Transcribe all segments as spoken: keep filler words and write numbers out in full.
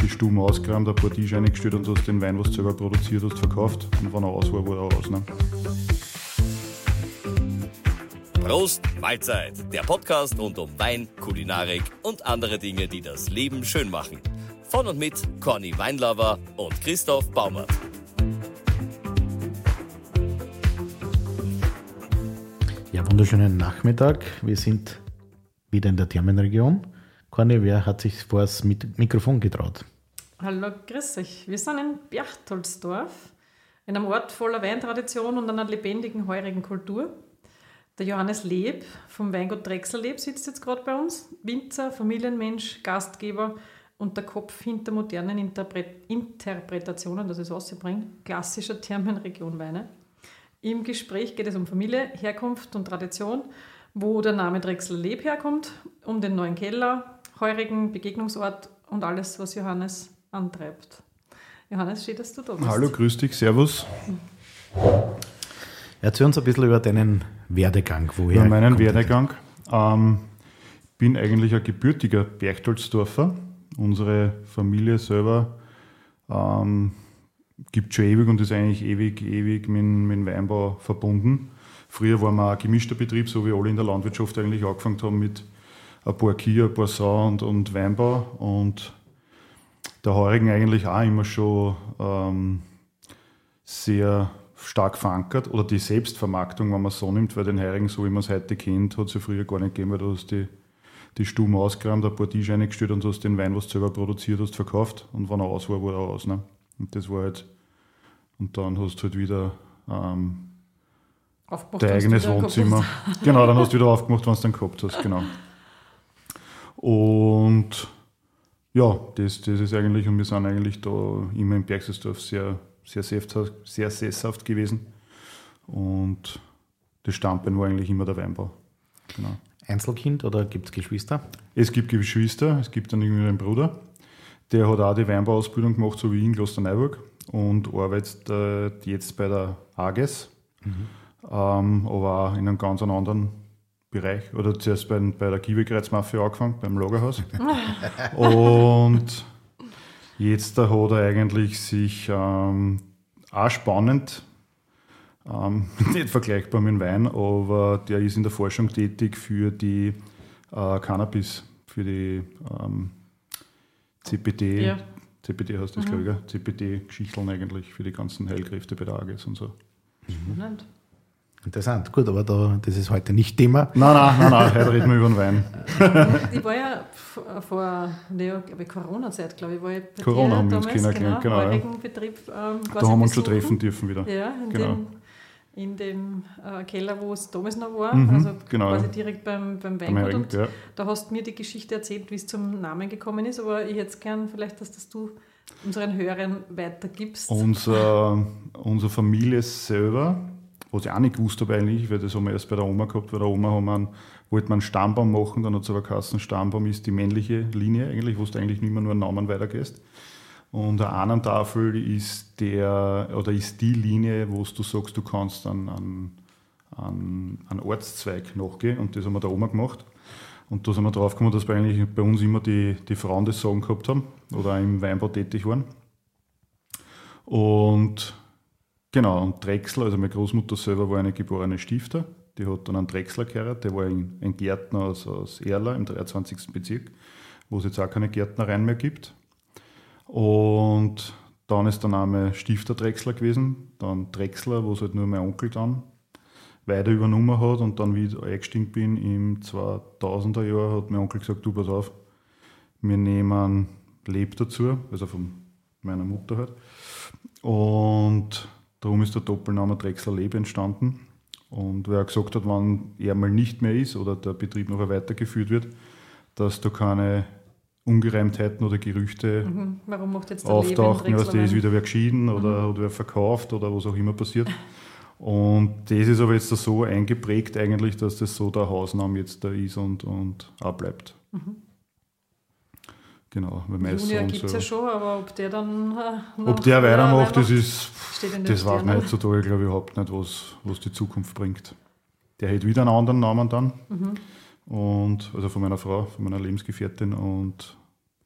die Stuben ausgeräumt, ein paar Tische reingestellt und hast den Wein, was du selber produziert hast, verkauft. Und wenn er aus war, war er aus. Ne? Prost, Mahlzeit, der Podcast rund um Wein, Kulinarik und andere Dinge, die das Leben schön machen. Von und mit Conny Weinlover und Christoph Baumert. Ja, wunderschönen Nachmittag. Wir sind wieder in der Thermenregion. Conny, wer hat sich vor das Mikrofon getraut? Hallo, grüß euch. Wir sind in Berchtoldsdorf, in einem Ort voller Weintradition und einer lebendigen, heurigen Kultur. Der Johannes Leb vom Weingut Drechsler Leb sitzt jetzt gerade bei uns. Winzer, Familienmensch, Gastgeber und der Kopf hinter modernen Interpret- Interpretationen, das es rausbringt, klassischer Thermenregion-Weine. Im Gespräch geht es um Familie, Herkunft und Tradition, wo der Name Drechsler Leb herkommt, um den neuen Keller, heurigen Begegnungsort und alles, was Johannes antreibt. Johannes, schön, dass du da bist. Hallo, grüß dich, servus. Erzähl uns ein bisschen über deinen Werdegang. Woher Über meinen kommt Werdegang. Ich ähm, bin eigentlich ein gebürtiger Berchtoldsdorfer. Unsere Familie selber ähm, gibt schon ewig und ist eigentlich ewig, ewig mit, mit dem Weinbau verbunden. Früher waren wir ein gemischter Betrieb, so wie alle in der Landwirtschaft eigentlich angefangen haben mit ein paar Kühe, ein paar Sau und, und Weinbau. Und der Heurigen eigentlich auch immer schon ähm, sehr stark verankert, oder die Selbstvermarktung, wenn man es so nimmt, weil den Heurigen, so wie man es heute kennt, hat es ja früher gar nicht gegeben, weil du hast die, die Stuben ausgeräumt, ein paar Tische reingestellt und hast den Wein, was du selber produziert hast, verkauft, und wenn er aus war, war er aus. Ne? Und das war halt, und dann hast du halt wieder ähm, dein eigenes Wohnzimmer. Genau, dann hast du wieder aufgemacht, wenn du es dann gehabt hast, genau. Und ja, das, das ist eigentlich, und wir sind eigentlich da immer in Berchtoldsdorf sehr Sehr, sehr sesshaft gewesen, und das Standbein war eigentlich immer der Weinbau. Genau. Einzelkind oder gibt es Geschwister? Es gibt Geschwister, es gibt dann irgendwie einen Bruder, der hat auch die Weinbauausbildung gemacht, so wie ich in Klosterneuburg, und arbeitet äh, jetzt bei der A G E S, mhm. ähm, aber auch in einem ganz anderen Bereich, oder zuerst bei, bei der Kiewekreuzmafia angefangen, beim Lagerhaus. Und jetzt da hat er eigentlich sich ähm, auch spannend, ähm, nicht vergleichbar mit dem Wein, aber der ist in der Forschung tätig für die äh, Cannabis, für die ähm, C B D, ja. C B D heißt das, mhm. glaube ich, gell? C B D-Geschichteln eigentlich für die ganzen Heilkräfte bei der A G E S und so. Spannend. Interessant, gut, aber da, das ist heute nicht Thema. Nein, nein, nein, nein, heute reden wir über den Wein. Ich war ja vor der Corona-Zeit, glaube ich, war ich bei Corona dir haben wir damals, uns kennengelernt, genau, genau. Ja. Betrieb, ähm, Da haben wir uns schon treffen dürfen wieder. Ja, in genau. dem, in dem äh, Keller, wo es damals noch war, Mhm, also genau. quasi direkt beim, beim Weingut. Beim und ja. Da hast du mir die Geschichte erzählt, wie es zum Namen gekommen ist, aber ich hätte es gern vielleicht, dass das du unseren Hörern weitergibst. Unser, unsere Familie selber, was ich auch nicht gewusst habe eigentlich, weil das haben wir erst bei der Oma gehabt. Bei der Oma haben wir einen, wollte man einen Stammbaum machen, dann hat es aber geheißen, Stammbaum ist die männliche Linie eigentlich, wo du eigentlich nicht mehr nur einen Namen weitergehst. Und eine Ahnentafel ist der, oder ist die Linie, wo du sagst, du kannst an einen Ortszweig nachgehen, und das haben wir der Oma gemacht. Und da sind wir drauf gekommen, dass wir eigentlich bei uns immer die, die Frauen das Sagen gehabt haben oder auch im Weinbau tätig waren. Und genau, und Drechsler, also meine Großmutter selber war eine geborene Stifter, die hat dann einen Drechsler geheiratet, der war ein, ein Gärtner aus, aus Erla im dreiundzwanzigsten Bezirk, wo es jetzt auch keine Gärtnereien mehr gibt. Und dann ist der Name Stifter Drechsler gewesen, dann Drechsler, wo es halt nur mein Onkel dann weiter übernommen hat, und dann, wie ich eingestiegen bin im zweitausender Jahr, hat mein Onkel gesagt, du pass auf, wir nehmen Leb dazu, also von meiner Mutter halt. Und darum ist der Doppelname Drechsler Leb entstanden. Und weil er gesagt hat, wenn er mal nicht mehr ist oder der Betrieb noch weitergeführt wird, dass da keine Ungereimtheiten oder Gerüchte Mhm. Warum macht jetzt der auftauchen, Leben dass der ist wieder wer geschieden oder Mhm. hat wer verkauft oder was auch immer passiert. Und das ist aber jetzt so eingeprägt eigentlich, dass das so der Hausname jetzt da ist und, und auch bleibt. Mhm. Genau. Weil mein Junior Sohn gibt es so, ja schon, aber ob der dann äh, noch ob der weitermacht, das weitermacht, ist, steht in den das weiß man Sternen. heutzutage, glaube ich, überhaupt nicht, was, was die Zukunft bringt. Der hat wieder einen anderen Namen dann. Mhm. Und, also von meiner Frau, von meiner Lebensgefährtin. Und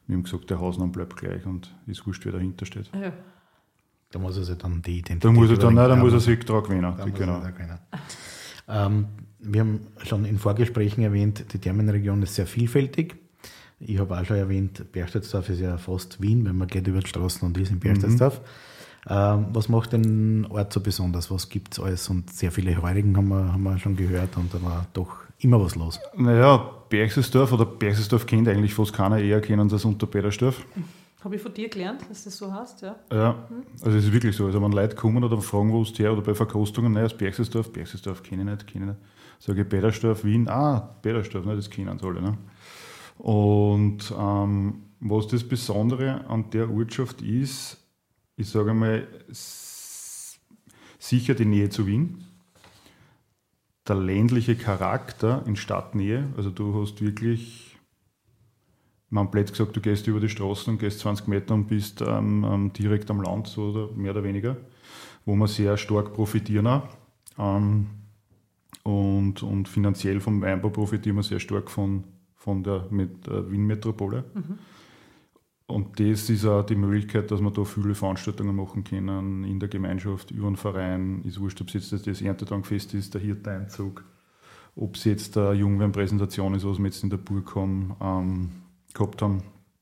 wir haben gesagt, der Hausname bleibt gleich und ist wurscht, wer dahinter steht. Ja. Da muss er sich dann die Identität... Da muss er dann, nein, da überlegen. muss er sich dran gewinnen. Da muss Genau. er sich dran gewinnen. Ähm, wir haben schon in Vorgesprächen erwähnt, die Thermenregion ist sehr vielfältig. Ich habe auch schon erwähnt, Berchtesgaden ist ja fast Wien, wenn man geht über die Straßen und ist in Berchtesgaden. Mhm. Ähm, was macht den Ort so besonders? Was gibt es alles? Und sehr viele Heurigen haben wir, haben wir schon gehört und da war doch immer was los. Naja, Berchtesgaden oder Berchtesgaden kennt eigentlich fast keiner, eher kennen sie es unter Petersdorf. Habe ich von dir gelernt, dass das so heißt, ja? Ja, also es ist wirklich so. Also wenn Leute kommen oder fragen, wo es her oder bei Verkostungen, nein, aus Berchtesgaden, Berchtesgaden kenne ich nicht, kenne ich nicht. Sage ich Petersdorf, Wien, ah, Petersdorf, ne, das kennen sie alle. Ne? Und ähm, was das Besondere an der Ortschaft ist, ich sage mal, s- sicher die Nähe zu Wien, der ländliche Charakter in Stadtnähe, also du hast wirklich, man hat blöd gesagt, du gehst über die Straßen und gehst zwanzig Meter und bist ähm, ähm, direkt am Land, so oder mehr oder weniger, wo wir sehr stark profitieren auch. Ähm, und, und finanziell vom Weinbau profitieren wir sehr stark von, von der Met, äh, Wien-Metropole. Mhm. Und das ist auch die Möglichkeit, dass wir da viele Veranstaltungen machen können in der Gemeinschaft, über einen Verein. Ist wurscht, ob es jetzt das Erntedankfest ist, der Hirteinzug, ob es jetzt eine Jungweinpräsentation ist, was wir jetzt in der Burg haben, ähm, gehabt haben.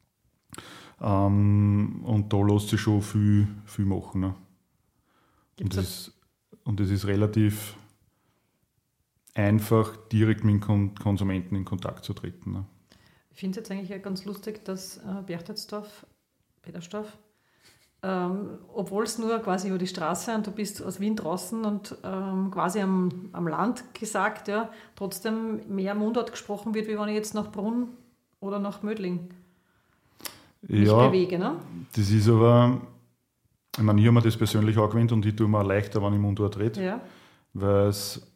Ähm, und da lässt sich schon viel, viel machen. Ne? Und, das ist, und das ist relativ einfach, direkt mit dem Konsumenten in Kontakt zu treten. Ne? Ich finde es jetzt eigentlich ganz lustig, dass äh, Berchtesgaden, Petersdorf, ähm, obwohl es nur quasi über die Straße und du bist aus Wien draußen und ähm, quasi am, am Land gesagt, ja, trotzdem mehr Mundart gesprochen wird, wie wenn ich jetzt nach Brunn oder nach Mödling mich ja, bewege. Ne? Das ist aber, ich meine, ich habe mir das persönlich angewöhnt und ich tue mir auch leichter, wenn ich Mundart rede, Ja. weil es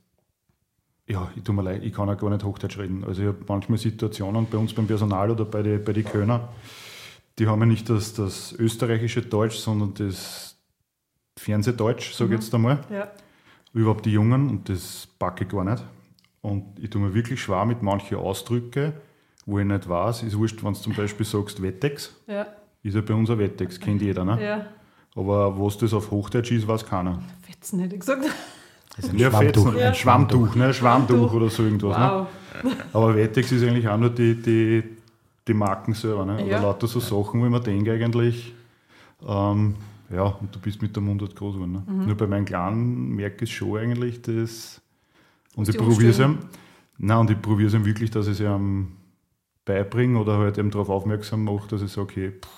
Ja, ich, tue mir leid, ich kann auch gar nicht Hochdeutsch reden. Also ich habe manchmal Situationen bei uns beim Personal oder bei den bei die Kölner, die haben ja nicht das, das österreichische Deutsch, sondern das Fernsehdeutsch, sage ich Mhm. jetzt einmal. Ja. Überhaupt die Jungen, und das packe ich gar nicht. Und ich tue mir wirklich schwer mit manchen Ausdrücken, wo ich nicht weiß. Ist wurscht, wenn du zum Beispiel sagst Wettex, Ja. ist ja bei uns ein Wettex, kennt jeder. Ne? Ja. Aber was das auf Hochdeutsch ist, weiß keiner. Fetzen hätte ich gesagt. Das ist ein Ja, Schwammtuch. Fetzen, Ja. ein Schwammtuch, ne? Schwammtuch Schwammtuch. oder so irgendwas. Ne? Wow. Aber Wettex ist eigentlich auch nur die, die, die Marken selber. Ne? Oder Ja. lauter so Sachen, wo ich mir denke eigentlich, ähm, ja, und du bist mit der Mundart groß geworden. Ne? Mhm. Nur bei meinen Kleinen merke ich schon eigentlich, das. Und Musst ich die probiere es ihm. umstellen? Nein, und ich probiere es ihm wirklich, dass ich es ihm beibringe oder halt eben darauf aufmerksam mache, dass ich sage, okay, pff,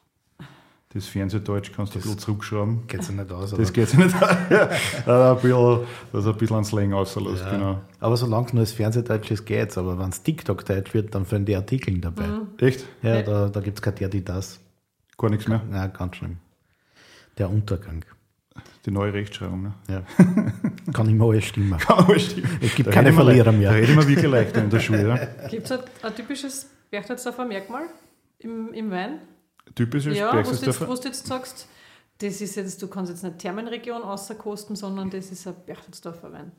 das Fernsehdeutsch kannst du ein bisschen zurückschrauben. Geht sich nicht aus. Das oder? geht sich nicht an. Ja, ein bisschen, dass er ein bisschen an Slang rauslässt, Ja. genau. Aber solange es nur das Fernsehdeutsch ist, geht's. Aber wenn es TikTok-Deutsch wird, dann fallen die Artikel dabei. Mhm. Echt? Ja, Ja. da, da gibt es kein der, die das. Gar nichts mehr. Ja, ganz schlimm. Der Untergang. Die neue Rechtschreibung. Ne? Ja. Kann immer alles stimmen. Kann aber stimmen. Es gibt Da keine reden wir Verlierer le- mehr. Da reden wir wirklich leichter in der Schule. Ja? Gibt es ein, ein typisches Berchtesgadener Merkmal im, im Wein? Typisches Ja, wo du jetzt, Berchtesgadener. wo du jetzt sagst, das ist jetzt, du kannst jetzt nicht Thermenregion außerkosten, sondern das ist ein Berchtesgadener Wein.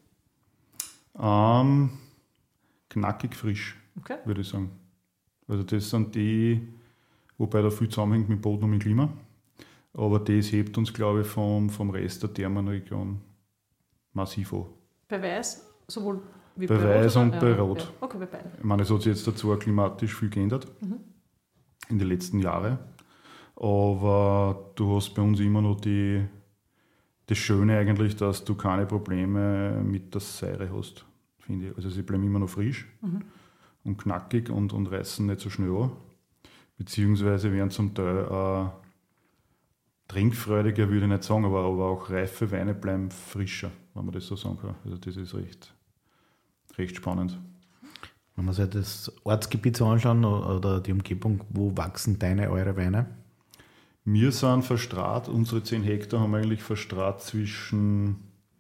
Ähm, knackig frisch, Okay? würde ich sagen. Also das sind die, wobei da viel zusammenhängt mit Boden und mit Klima. Aber das hebt uns, glaube ich, vom, vom Rest der Thermenregion massiv an. Bei Weiß, sowohl wie Bei Rot Weiß oder- und ja, bei ja. Rot. Okay, bei beiden. Ich meine, es hat sich jetzt dazu auch klimatisch viel geändert Mhm. in den letzten Jahren. Aber du hast bei uns immer noch die, das Schöne eigentlich, dass du keine Probleme mit der Säure hast, finde ich. Also sie bleiben immer noch frisch Mhm. und knackig und, und reißen nicht so schnell an. Beziehungsweise werden zum Teil äh, trinkfreudiger, würde ich nicht sagen, aber, aber auch reife Weine bleiben frischer, wenn man das so sagen kann. Also das ist recht, recht spannend. Wenn wir sich das Ortsgebiet so anschauen oder die Umgebung, wo wachsen deine, eure Weine? Wir sind verstrahlt, unsere zehn Hektar haben wir eigentlich verstrahlt zwischen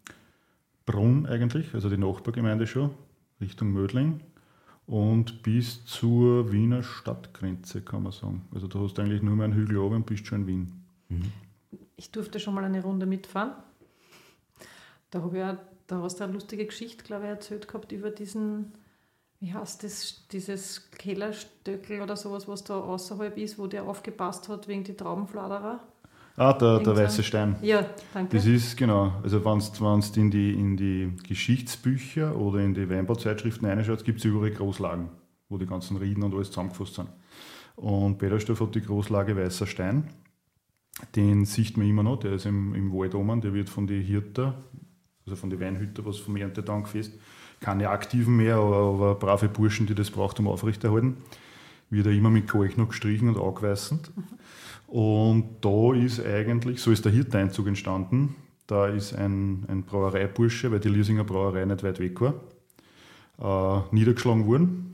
Brunn eigentlich, also die Nachbargemeinde schon, Richtung Mödling und bis zur Wiener Stadtgrenze, kann man sagen. Also da hast du eigentlich nur mehr einen Hügel oben und bist schon in Wien. Ich durfte schon mal eine Runde mitfahren. Da, habe ich auch, da hast du eine lustige Geschichte, glaube ich, erzählt gehabt über diesen Wie heißt das, dieses Kellerstöckel oder sowas, was da außerhalb ist, wo der aufgepasst hat wegen die Traubenfladerer? Ah, der, der Irgendwann- weiße Stein. Ja, danke. Das ist, genau, also wenn du in die, in die Geschichtsbücher oder in die Weinbauzeitschriften reinschaust, gibt es überall Großlagen, wo die ganzen Rieden und alles zusammengefasst sind. Und Bedersdorf hat die Großlage Weißer Stein. Den sieht man immer noch, der ist im, im Wald oben, der wird von den Hirten, also von den Weinhütern, was vom Erntetag fest, keine Aktiven mehr, aber, aber brave Burschen, die das braucht, um aufrechterhalten, wird er immer mit Kalk noch gestrichen und angeweißend. Und da ist eigentlich, so ist der Hirteinzug entstanden, da ist ein, ein Brauereibursche, weil die Liesinger Brauerei nicht weit weg war, äh, niedergeschlagen worden.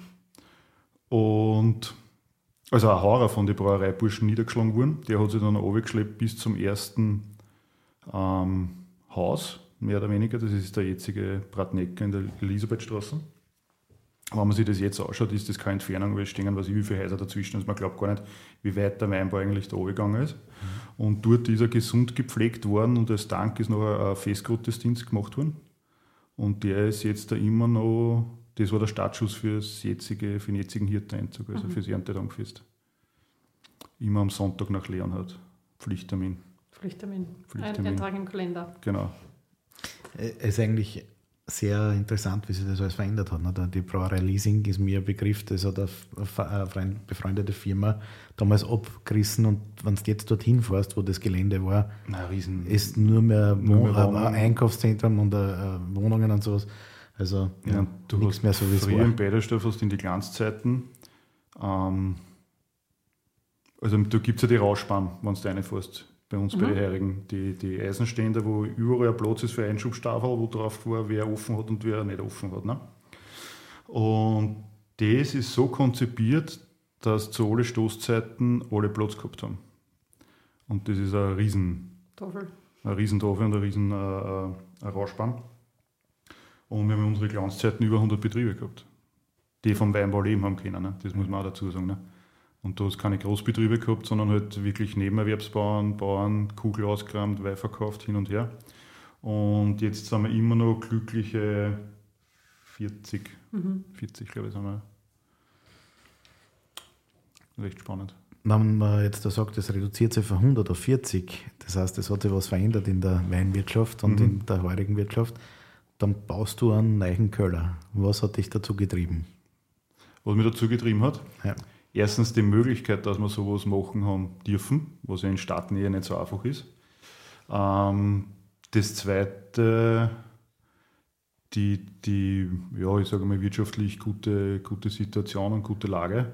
Und also ein Haurer von den Brauereiburschen niedergeschlagen worden. Der hat sich dann runtergeschleppt bis zum ersten ähm, Haus, mehr oder weniger. Das ist der jetzige Bratnecker in der Elisabethstraße. Wenn man sich das jetzt anschaut, ist das keine Entfernung, weil es stehen was wie viele Häuser dazwischen. Also man glaubt gar nicht, wie weit der Weinbau eigentlich da runtergegangen ist. Mhm. Und dort ist er gesund gepflegt worden und als Dank ist noch ein Festgottesdienst gemacht worden. Und der ist jetzt da immer noch, das war der Startschuss fürs jetzige, für den jetzigen Hirteinzug, also mhm. fürs Erntedankfest. Immer am Sonntag nach Leonhard. Pflichttermin. Pflichttermin. Pflichttermin. Ein Eintrag im Kalender. Genau. Es ist eigentlich sehr interessant, wie sich das alles verändert hat. Ne? Die Brauerei Liesing ist mir ein Begriff, das hat eine befreundete Firma damals abgerissen und wenn du jetzt dorthin fährst, wo das Gelände war, Na, riesen, ist nur mehr, nur mehr Wohn- ein Einkaufszentrum und uh, Wohnungen und sowas. Also ja, ja, du nichts hast mehr so, wie es früher war. in Beiderstoff hast du in die Glanzzeiten, ähm, also da gibt es ja die Rauschbahn, wenn du reinfährst. Bei uns, mhm. bei den Heurigen, die, die Eisenständer, wo überall ein Platz ist für Einschubstafeln, wo drauf war, wer offen hat und wer nicht offen hat. Ne? Und das ist so konzipiert, dass zu allen Stoßzeiten alle Platz gehabt haben. Und das ist ein riesen Tafel. Eine riesen Tafel und eine riesen äh, eine Rauschbahn. Und wir haben in unseren Glanzzeiten über hundert Betriebe gehabt, die vom Weinbau leben haben können. Ne? Das muss man auch dazu sagen. Ne? Und du hast keine Großbetriebe gehabt, sondern halt wirklich Nebenerwerbsbauern, Bauern, Kugel ausgerammt, Wein verkauft, hin und her. Und jetzt sind wir immer noch glückliche vierzig, mhm. vierzig glaube ich, sind wir. Recht spannend. Wenn man jetzt da sagt, das reduziert sich von hundert auf vierzig, das heißt, es hat sich was verändert in der Weinwirtschaft und mhm. in der heurigen Wirtschaft, dann baust du einen neuen Keller. Was hat dich dazu getrieben? Was mich dazu getrieben hat? Ja. Erstens die Möglichkeit, dass wir sowas machen haben dürfen, was ja in Stadtnähe nicht so einfach ist. Ähm, das Zweite, die, die ja, ich sage mal, wirtschaftlich gute, gute Situation und gute Lage.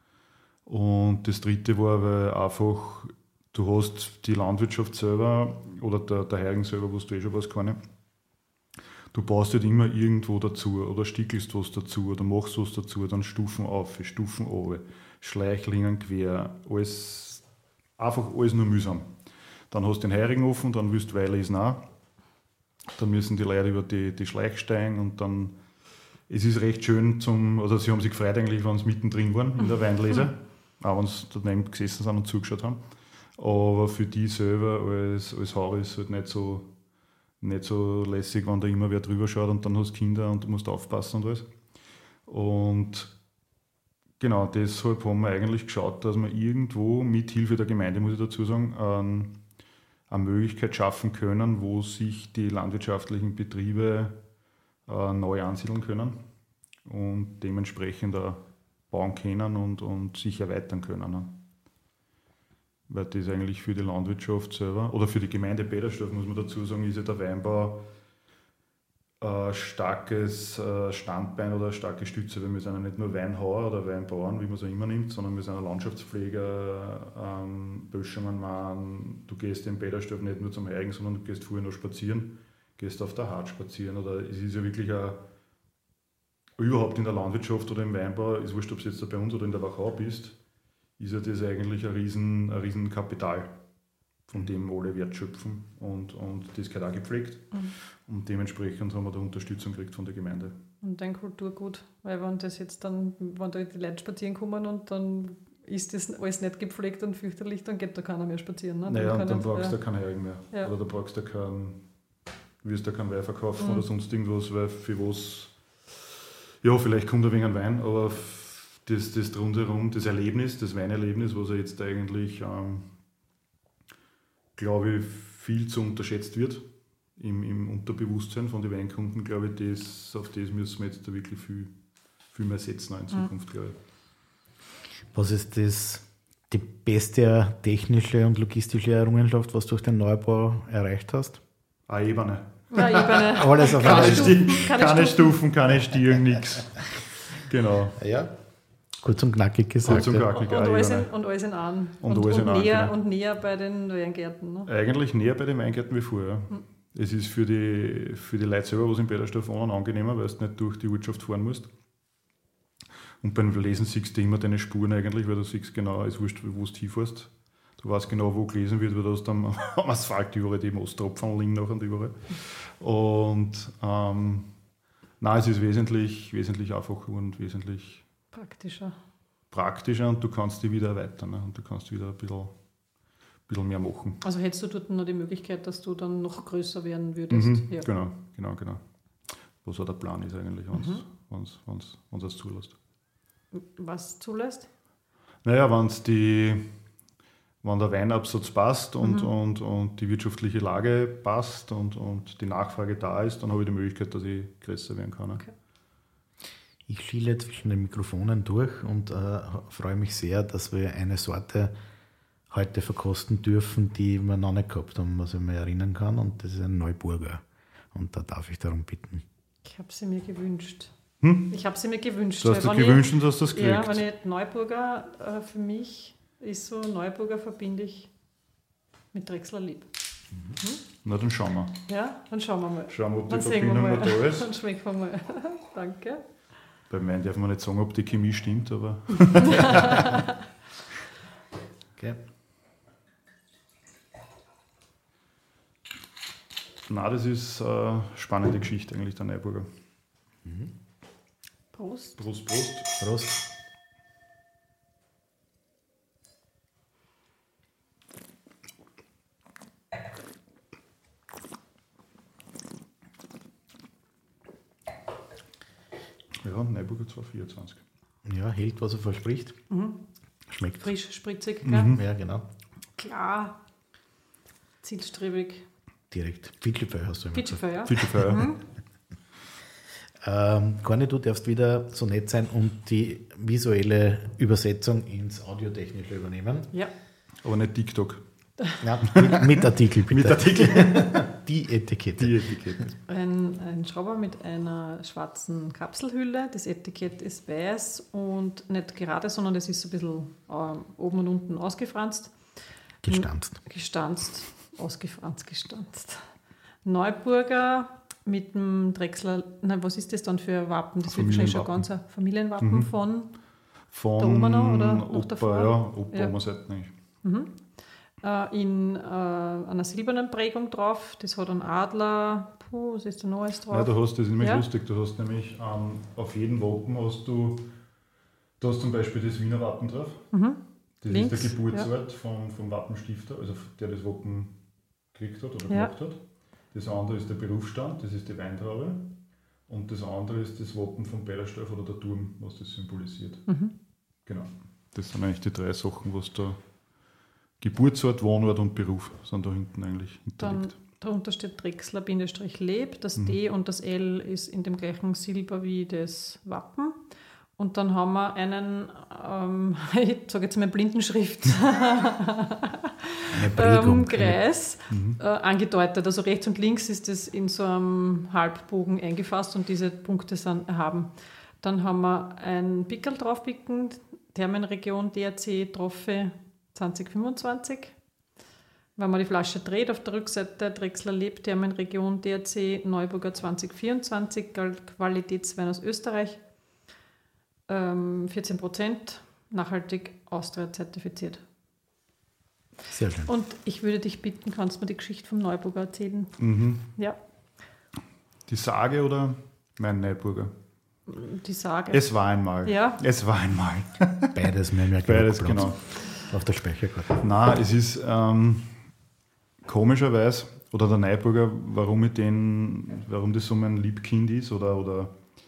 Und das Dritte war, weil einfach, du hast die Landwirtschaft selber oder der, der Hering selber, was du eh schon was keine. Du baust halt immer irgendwo dazu oder stickelst was dazu oder machst was dazu, dann Stufen auf, Stufen runter, Schleichlingen quer, alles, einfach alles nur mühsam. Dann hast du den Hering offen, dann willst du Wein lesen auch. Dann müssen die Leute über die, die Schleich steigen und dann, es ist recht schön zum, also sie haben sich gefreut eigentlich, wenn sie mittendrin waren in der Weinlese, auch wenn sie daneben gesessen sind und zugeschaut haben. Aber für die selber als, als Hauer ist es halt nicht so, nicht so lässig, wenn da immer wer drüber schaut und dann hast du Kinder und du musst aufpassen und alles. Und genau, deshalb haben wir eigentlich geschaut, dass wir irgendwo mit Hilfe der Gemeinde, muss ich dazu sagen, ähm, eine Möglichkeit schaffen können, wo sich die landwirtschaftlichen Betriebe äh, neu ansiedeln können und dementsprechend auch bauen können und, und sich erweitern können. Ne? Weil das eigentlich für die Landwirtschaft selber oder für die Gemeinde Bedersdorf, muss man dazu sagen, ist ja der Weinbau ein starkes Standbein oder eine starke Stütze, weil wir sind ja nicht nur Weinhauer oder Weinbauern, wie man es auch immer nimmt, sondern wir sind ein Landschaftspfleger, ähm, Böschungen, du gehst in Bedersdorf nicht nur zum Heigen, sondern du gehst vorher noch spazieren, gehst auf der Hart spazieren oder es ist ja wirklich ein, überhaupt in der Landwirtschaft oder im Weinbau, ist wurscht, ob du jetzt bei uns oder in der Wachau bist, ist ja das eigentlich ein riesen, ein riesen Kapital, von dem alle Wert schöpfen und, und das gehört auch gepflegt. Mhm. Und dementsprechend haben wir da Unterstützung gekriegt von der Gemeinde. Und dein Kulturgut, weil wenn das jetzt dann, wenn da die Leute spazieren kommen und dann ist das alles nicht gepflegt und fürchterlich, dann geht da keiner mehr spazieren. Ne? Naja, dann und dann nicht, brauchst du ja. da keinen Hering mehr. Ja. Oder da brauchst du keinen, wirst du keinen Wein verkaufen mhm. oder sonst irgendwas, weil für was Ja, vielleicht kommt ein wenig ein Wein, aber das, das rundherum, das Erlebnis, das Weinerlebnis, was ja jetzt eigentlich, ähm, glaube ich, viel zu unterschätzt wird im, im Unterbewusstsein von den Weinkunden, glaube ich, das, auf das müssen wir jetzt da wirklich viel, viel mehr setzen in Zukunft, mhm. glaube ich. Was ist das, die beste technische und logistische Errungenschaft, was du durch den Neubau erreicht hast? Eine Ebene. Eine Ebene. Alles auf keine, Stufen, keine, keine Stufen, Stufen, keine Stiegen, nichts. Genau. Ja. Kurz und knackig gesagt. Kurz und knackig, ja. und, alles in, und alles in an. Und, und, alles und, in näher, an, und näher bei den Weingärten. Ne? Eigentlich näher bei den Weingärten wie vorher. Hm. Es ist für die, für die Leute selber, was in Bädersdorf wohnen, angenehmer, weil du nicht durch die Ortschaft fahren musst. Und beim Lesen siehst du immer deine Spuren eigentlich, weil du siehst genau, es ist wurscht, wo du hinfährst. Du weißt genau, wo gelesen wird, weil du hast am, am Asphalt überall die Moostropfen liegen noch und überall. Und ähm, nein, es ist wesentlich, wesentlich einfacher und wesentlich praktischer. praktischer und du kannst die wieder erweitern, ne? Und du kannst wieder ein bisschen, ein bisschen mehr machen. Also hättest du dort noch die Möglichkeit, dass du dann noch größer werden würdest? Mhm, ja. Genau, genau, genau. Was auch der Plan ist eigentlich, wenn es das zulässt. Was zulässt? Naja, wenn's die, wenn der Weinabsatz passt und, Mhm. und, und die wirtschaftliche Lage passt und, und die Nachfrage da ist, dann habe ich die Möglichkeit, dass ich größer werden kann. Okay. Ich schiele zwischen den Mikrofonen durch und äh, freue mich sehr, dass wir eine Sorte heute verkosten dürfen, die wir noch nicht gehabt haben, was ich mir erinnern kann. Und das ist ein Neuburger. Und da darf ich darum bitten. Ich habe sie mir gewünscht. Hm? Ich habe sie mir gewünscht. Du hast weil dir wenn gewünscht ich, und du hast das gekriegt. Ja, wenn ich Neuburger, äh, für mich ist so, Neuburger verbinde ich mit Drechsler Lieb. Mhm. Na, dann schauen wir. Ja, dann schauen wir mal. Schauen wir, ob die Dann sehen wir Verbindung mal. noch da ist. Dann schmecken wir mal. Danke. Bei Wein darf man nicht sagen, ob die Chemie stimmt, aber... Okay. Nein, das ist eine spannende Geschichte eigentlich, der Neuburger. Mhm. Prost. Prost, Prost. Prost. Ja, Neuburger zweihundertvierundzwanzig. Ja, hält, was er verspricht. Mhm. Schmeckt. Frisch, spritzig, gell? Mhm. Ja, genau. Klar. Zielstrebig. Direkt. Fitschefeuer hast du immer gesagt. Fitschefeuer. Fitschefeuer. Mhm. Ähm, Conny, du darfst wieder so nett sein und die visuelle Übersetzung ins Audiotechnische übernehmen. Ja. Aber nicht TikTok. Ja, mit, mit Artikel bitte. Mit Artikel. Die Etikette. Die Etikette. Ein, ein Schrauber mit einer schwarzen Kapselhülle. Das Etikett ist weiß und nicht gerade, sondern das ist so ein bisschen ähm, oben und unten ausgefranst. Gestanzt. Gestanzt. Ausgefranst, gestanzt. Neuburger mit dem Drechsler. Nein, was ist das dann für ein Wappen? Das wird wahrscheinlich schon ganz ein Familienwappen Mhm. von. Von Der Oma noch oder noch Opa, davor? ja, Opa, Ja. Oma Seite nicht. Mhm. Äh, in äh, einer silbernen Prägung drauf. Das hat einen Adler. Puh, was ist da noch alles drauf? Ja, du hast, das ist nämlich Ja. lustig, du hast nämlich ähm, auf jedem Wappen hast du, du hast zum Beispiel das Wiener Wappen drauf. Mhm. Das Links, ist der Geburtsort vom, vom Wappenstifter, also der das Wappen gekriegt hat oder Ja. gemacht hat. Das andere ist der Berufsstand, das ist die Weintraube. Und das andere ist das Wappen von Bädersdorf oder der Turm, was das symbolisiert. Mhm. Genau. Das sind eigentlich die drei Sachen, was da Geburtsort, Wohnort und Beruf sind da hinten eigentlich Dann hinterlegt. darunter steht Drechsler-Leb. Das Mhm. D und das L ist in dem gleichen Silber wie das Wappen. Und dann haben wir einen, ähm, ich sage jetzt mal Blindenschrift, Eine Prägung. ähm, Kreis Mhm. äh, angedeutet. Also rechts und links ist es in so einem Halbbogen eingefasst und diese Punkte sind erhaben. Dann haben wir ein Pickel draufpicken, Thermenregion D R C Trophy zwanzig fünfundzwanzig. Wenn man die Flasche dreht, auf der Rückseite Drechsler Leb, Thermenregion D R C Neuburger zwanzig vierundzwanzig, Qualitätswein aus Österreich. Ähm, vierzehn Prozent, nachhaltig Austria zertifiziert. Sehr schön. Und ich würde dich bitten, kannst du mir die Geschichte vom Neuburger erzählen? Mhm. Ja, Die Sage oder mein Neuburger? die Sage. Es war einmal. Ja. Es war einmal. Beides, mehr, mehr Beides, Platz genau. Auf der Speicherkarte. Nein, es ist ähm, komischerweise, oder der Neuburger, warum ich den, warum das so mein Liebkind ist, oder, oder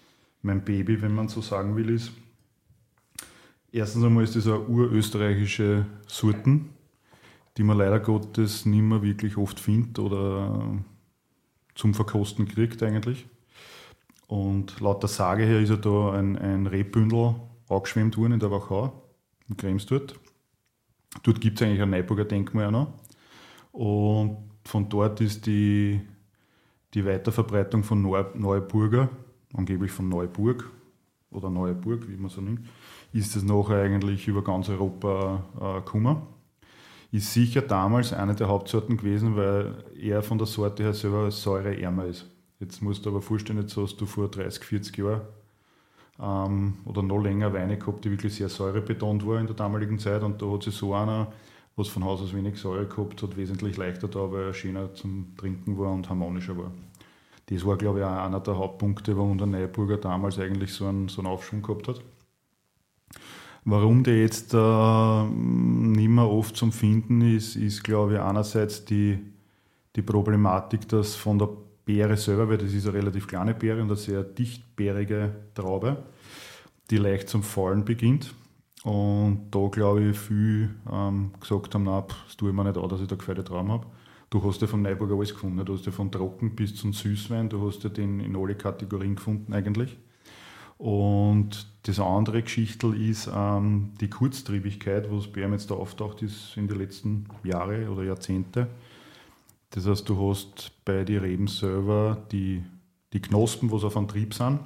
mein Baby, wenn man so sagen will, ist. Erstens einmal ist das eine urösterreichische Sorten, die man leider Gottes nicht mehr wirklich oft findet oder zum Verkosten kriegt eigentlich. Und laut der Sage her ist ja da ein, ein Rebbündel angeschwemmt worden in der Wachau, in Krems dort. Dort gibt es eigentlich ein Neuburger Denkmal auch noch. Und von dort ist die, die Weiterverbreitung von Neu, Neuburger, angeblich von Neuburg oder Neuburg, wie man so nimmt, ist es nachher eigentlich über ganz Europa äh, gekommen. Ist sicher damals eine der Hauptsorten gewesen, weil er von der Sorte her selber säureärmer ist. Jetzt musst du aber vorstellen, jetzt hast du vor dreißig, vierzig Jahren ähm, oder noch länger Weine gehabt, die wirklich sehr säurebetont waren in der damaligen Zeit, und da hat sich so einer, was von Haus aus wenig Säure gehabt hat, wesentlich leichter da, weil er schöner zum Trinken war und harmonischer war. Das war, glaube ich, auch einer der Hauptpunkte, warum der Neuburger damals eigentlich so einen, so einen Aufschwung gehabt hat. Warum der jetzt äh, nicht mehr oft zum Finden ist, ist, glaube ich, einerseits die, die Problematik, dass von der Beere selber, weil das ist eine relativ kleine Beere und eine sehr dichtbeerige Traube, die leicht zum Fallen beginnt. Und da, glaube ich, viele ähm, gesagt haben, nein, das tue ich mir nicht an, dass ich da gefährliche Trauben habe. Du hast ja von Neuburger alles gefunden. Du hast ja von Trocken bis zum Süßwein, du hast ja den in alle Kategorien gefunden eigentlich. Und das andere Geschichtel ist ähm, die Kurztriebigkeit, was bei ihm jetzt da auftaucht ist in den letzten Jahren oder Jahrzehnte. Das heißt, du hast bei den Reben selber die, die Knospen, die auf einem Trieb sind,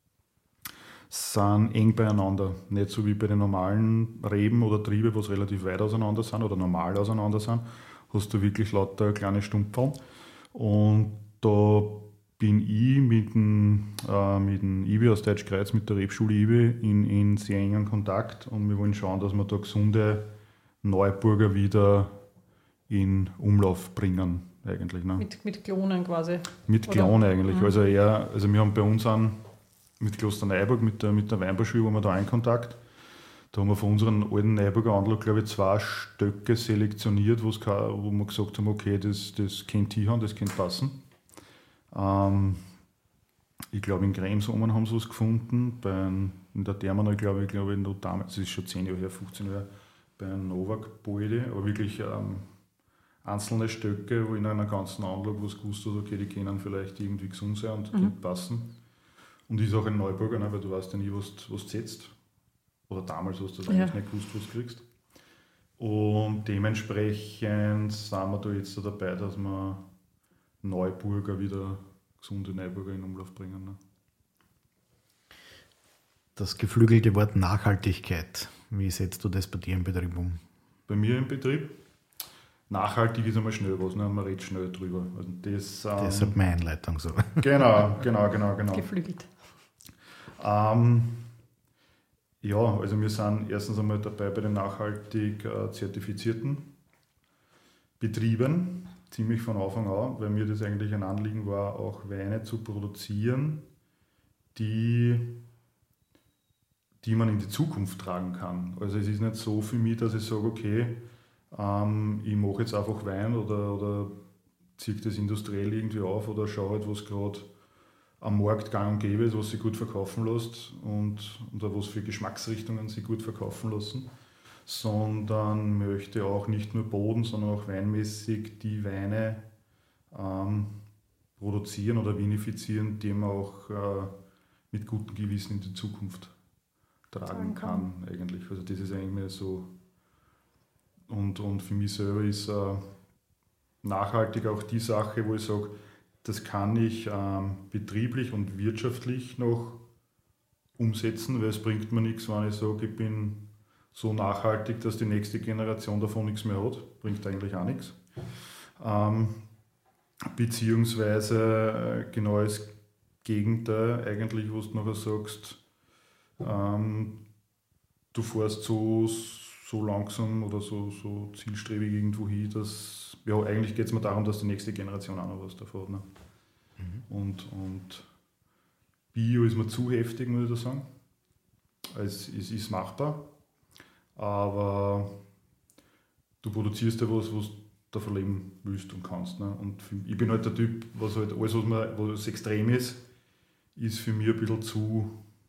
sind eng beieinander. Nicht so wie bei den normalen Reben oder Triebe, die relativ weit auseinander sind oder normal auseinander sind, hast du wirklich lauter kleine Stumpferl. Und da bin ich mit dem, äh, mit dem Ibi aus Deutschkreuz, mit der Rebschule Ibi, in, in sehr engen Kontakt, und wir wollen schauen, dass wir da gesunde Neuburger wieder in Umlauf bringen. Eigentlich, ne? Mit, mit Klonen quasi? Mit Klonen eigentlich. Mhm. Also, eher, also wir haben bei uns einen mit Klosterneuburg, mit der, mit der Weinbauschule, wo wir da einen Kontakt. Da haben wir von unseren alten Neuburger Anlage, glaube ich, zwei Stöcke selektioniert, wo wir gesagt haben, okay, das, das könnte hinhauen, das könnte passen. Ähm, ich glaube, in Krems oben haben sie was gefunden, bei ein, in der Terminal, glaube ich, glaube ich, noch damals, das ist schon zehn Jahre her, fünfzehn Jahre, bei einem Novak-Bolde, aber wirklich ähm, einzelne Stöcke, wo in einer ganzen Anlage, wo es gewusst hat, okay, die können vielleicht irgendwie gesund sein und mhm. passen. Und ist auch ein Neuburger, ne, weil du weißt ja nie, was, was du setzt. Oder damals hast du das eigentlich ja. nicht gewusst, was du kriegst. Und dementsprechend sind wir da jetzt dabei, dass wir Neuburger wieder, gesunde Neuburger in Umlauf bringen. Ne? Das geflügelte Wort Nachhaltigkeit, wie setzt du das bei dir im Betrieb um? Bei mir im Betrieb? Nachhaltig ist einmal schnell was, ne? Man redet schnell drüber. Also das, ähm, Deshalb meine Einleitung so. Genau, genau, genau. genau. Geflügelt. Ähm, ja, also wir sind erstens einmal dabei bei den nachhaltig äh, zertifizierten Betrieben, ziemlich von Anfang an, weil mir das eigentlich ein Anliegen war, auch Weine zu produzieren, die, die man in die Zukunft tragen kann. Also es ist nicht so für mich, dass ich sage, okay, ähm, ich mache jetzt einfach Wein oder, oder ziehe das industriell irgendwie auf oder schaue halt, was gerade am Markt gang und gäbe ist, was sich gut verkaufen lässt und, oder was für Geschmacksrichtungen sich gut verkaufen lassen, sondern möchte auch nicht nur Boden, sondern auch weinmäßig die Weine ähm, produzieren oder vinifizieren, die man auch äh, mit gutem Gewissen in die Zukunft tragen kann, eigentlich. Also das ist eigentlich mehr so. Und, und für mich selber ist äh, nachhaltig auch die Sache, wo ich sage, das kann ich ähm, betrieblich und wirtschaftlich noch umsetzen, weil es bringt mir nichts, wenn ich sage, ich bin so nachhaltig, dass die nächste Generation davon nichts mehr hat. Bringt eigentlich auch nichts. Ähm, beziehungsweise äh, genau das Gegenteil, eigentlich, wo du nachher sagst, ähm, du fährst so, so langsam oder so, so zielstrebig irgendwo hin, dass ja, eigentlich geht es mir darum, dass die nächste Generation auch noch was davon hat. Ne? Mhm. Und, und Bio ist mir zu heftig, muss ich da sagen. Es, es ist machbar, aber du produzierst ja was, was du davon leben willst und kannst. Ne? Und für, ich bin halt der Typ, was halt alles, was, man, was extrem ist, ist für mich ein bisschen zu,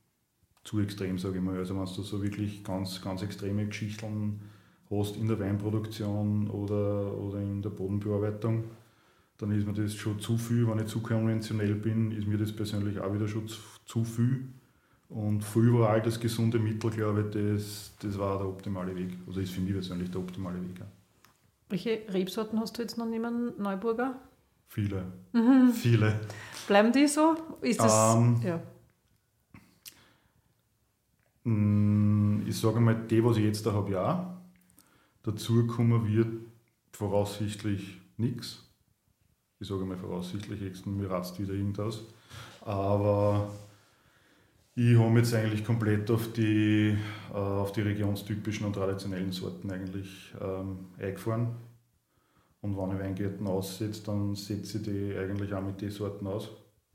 zu extrem, sage ich mal. Also wenn du so wirklich ganz, ganz extreme Geschichten hast in der Weinproduktion oder, oder in der Bodenbearbeitung, dann ist mir das schon zu viel. Wenn ich zu konventionell bin, ist mir das persönlich auch wieder schon zu, zu viel. Und für überall das gesunde Mittel, glaube ich, das, das war der optimale Weg. Also ist für mich persönlich der optimale Weg. Ja. Welche Rebsorten hast du jetzt noch neben Neuburger? Viele. Mhm. Viele. Bleiben die so? Ist das, ähm, ja. Ich sage mal, die, was ich jetzt da habe, ja. Dazu kommen wird voraussichtlich nichts. Ich sage mal voraussichtlich, mir ratzt wieder irgendwas. Aber ich habe mich jetzt eigentlich komplett auf die, äh, auf die regionstypischen und traditionellen Sorten eigentlich ähm, eingefahren. Und wenn ich Weingärten aussetze, dann setze ich die eigentlich auch mit den Sorten aus.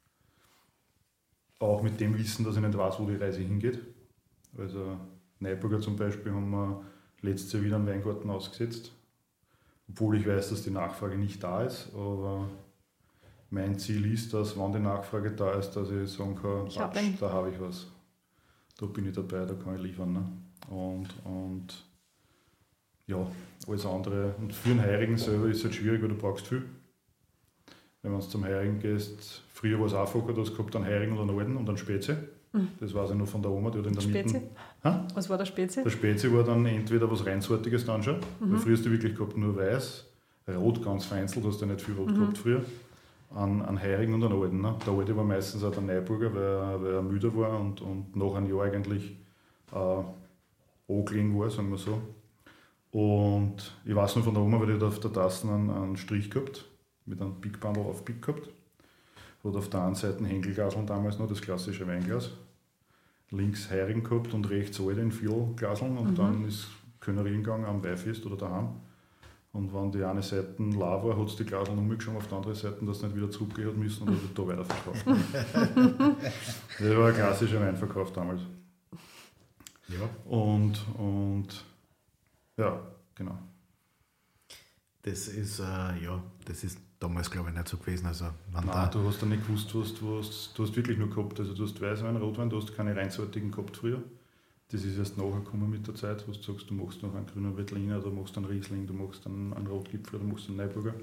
Auch mit dem Wissen, dass ich nicht weiß, wo die Reise hingeht. Also Neuburger zum Beispiel haben wir letztes Jahr wieder einen Weingarten ausgesetzt. Obwohl ich weiß, dass die Nachfrage nicht da ist. Aber mein Ziel ist, dass, wenn die Nachfrage da ist, dass ich sagen kann, ich hab Batsch, da habe ich was. Da bin ich dabei, da kann ich liefern. Ne? Und, und ja, alles andere. Und für den Heurigen selber ist es halt schwierig, weil du brauchst viel. Wenn du zum Heurigen gehst, früher war es einfacher, du hast gehabt einen Heurigen und einen Alten und einen Spezi. Mhm. Das weiß ich noch von der Oma, die hat in der Spezi? Mitte. Ha? Was war der Spezi? Der Spezi war dann entweder was Reinsortiges dann schon, mhm. weil früher hast du wirklich gehabt nur weiß, rot ganz vereinzelt, hast du nicht viel rot mhm. gehabt früher. An, an Heurigen und an Alten. Ne? Der Alte war meistens auch der Neuburger, weil, weil er müde war und, und nach einem Jahr eigentlich äh, angelegen war, sagen wir so. Und ich weiß noch von der Oma, weil ich auf der Tasse einen, einen Strich gehabt, mit einem Big Bundle auf Big gehabt. Hat auf der einen Seite ein Henkelglasl damals noch, das klassische Weinglas. Links Heurigen gehabt und rechts Alte in Viertelglaseln und mhm. dann ist Könnerin gegangen am Weihfest oder daheim. Und wenn die eine Seite leer war, hat es die Glasel umgeschoben auf die andere Seite, dass es nicht wieder zurückgehen hat müssen und hat da weiterverkauft. Das war ein klassischer Weinverkauf damals. Ja. Und, und ja, genau. Das ist, äh, ja, das ist damals, glaube ich, nicht so gewesen. Also, Nein, da du hast ja nicht gewusst, was du hast. Du hast wirklich nur gehabt. Also du hast Weißwein, Rotwein, du hast keine reinsortigen gehabt früher. Das ist erst nachher gekommen mit der Zeit, wo du sagst, du machst noch einen grünen Veltliner, du machst einen Riesling, du machst einen, einen Rotgipfel, du machst einen Neuburger.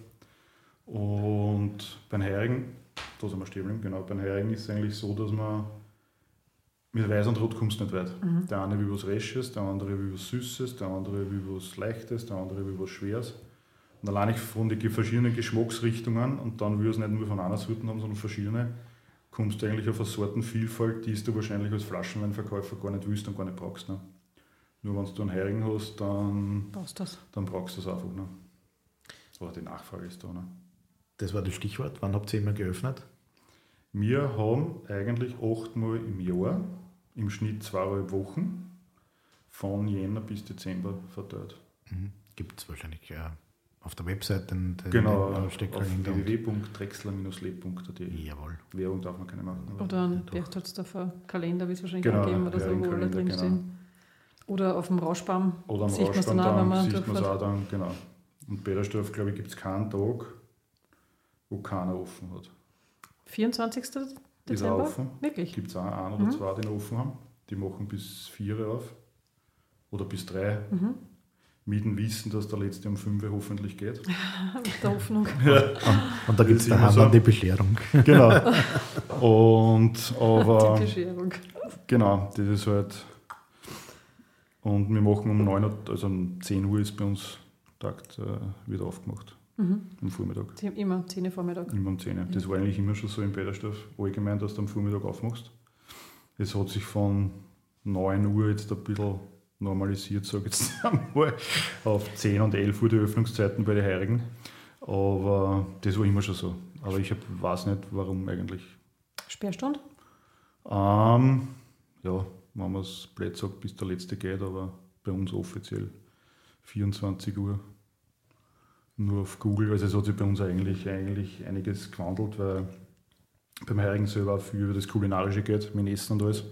Und beim Heurigen, da sind wir stehen, genau, beim Heurigen ist es eigentlich so, dass man mit Weiß und Rot kommst du nicht weit. Mhm. Der eine will was Resches, der andere will was Süßes, der andere will was Leichtes, der andere will was Schweres. Und allein von den verschiedenen Geschmacksrichtungen, und dann will es nicht nur von einer Sorte haben, sondern verschiedene, kommst du eigentlich auf eine Sortenvielfalt, die du wahrscheinlich als Flaschenweinverkäufer gar nicht willst und gar nicht brauchst. Ne? Nur wenn du einen Heurigen hast, dann brauchst, das. dann brauchst du es einfach. Ne? Aber die Nachfrage ist da. Ne? Das war das Stichwort. Wann habt ihr immer geöffnet? Wir haben eigentlich achtmal im Jahr, im Schnitt zweieinhalb Wochen, von Jänner bis Dezember verteilt. Mhm. Gibt es wahrscheinlich ja auf der Website den, den genau, den Steckkalender. w w w punkt drechsler Bindestrich leb punkt a t. Jawohl. Werbung darf man keine machen. Oder einen Berchtoldsdorfer Kalender, wie es wahrscheinlich genau, angeben oder so, wo alle drinstehen. Genau. Oder auf dem Rauschbaum. Oder am sieht Rauschbaum, dann, auch, wenn man sieht man es auch dann, genau. Und Bädersdorf, glaube ich, gibt es keinen Tag, wo keiner offen hat. vierundzwanzigsten Dezember? Ist auch offen. Wirklich? Gibt es auch einen oder mhm. zwei, die noch offen haben. Die machen bis vier auf. Oder bis drei. Mhm. Mit dem Wissen, dass der letzte um fünf hoffentlich geht. Mit der Hoffnung. Ja. Und, und da gibt es daheim so. Die Bescherung. Genau. Und, aber, die Bescherung. Genau, das ist halt. Und wir machen um neun Uhr, also um zehn Uhr ist bei uns Takt, äh, wird aufgemacht. Mhm. Am Vormittag. Sie haben immer zehn Uhr Vormittag. Immer um zehn Uhr. Das war eigentlich immer schon so in Bädersdorf allgemein, dass du am Vormittag aufmachst. Es hat sich von neun Uhr jetzt ein bisschen normalisiert, sage ich jetzt einmal, auf zehn und elf Uhr die Öffnungszeiten bei den Heurigen. Aber das war immer schon so. Aber ich hab, weiß nicht, warum eigentlich. Sperrstunde? Ähm, ja, wenn man es blöd sagt, bis der letzte geht, aber bei uns offiziell vierundzwanzig Uhr. Nur auf Google, also es hat sich bei uns eigentlich, eigentlich einiges gewandelt, weil beim Heurigen selber auch viel über das Kulinarische geht, mit dem Essen und alles.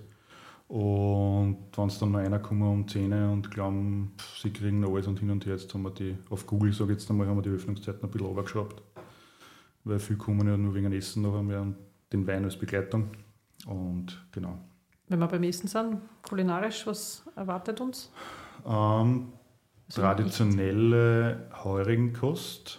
Und wenn es dann noch einer kommt um zehn und glauben, pff, sie kriegen noch alles und hin und her, jetzt haben wir die, auf Google sage ich jetzt einmal, haben wir die Öffnungszeiten ein bisschen runtergeschraubt. Weil viele kommen ja nur wegen dem Essen noch einmal und den Wein als Begleitung. Und genau, wenn wir beim Essen sind, kulinarisch, was erwartet uns? Ähm, Also traditionelle Heurigenkost,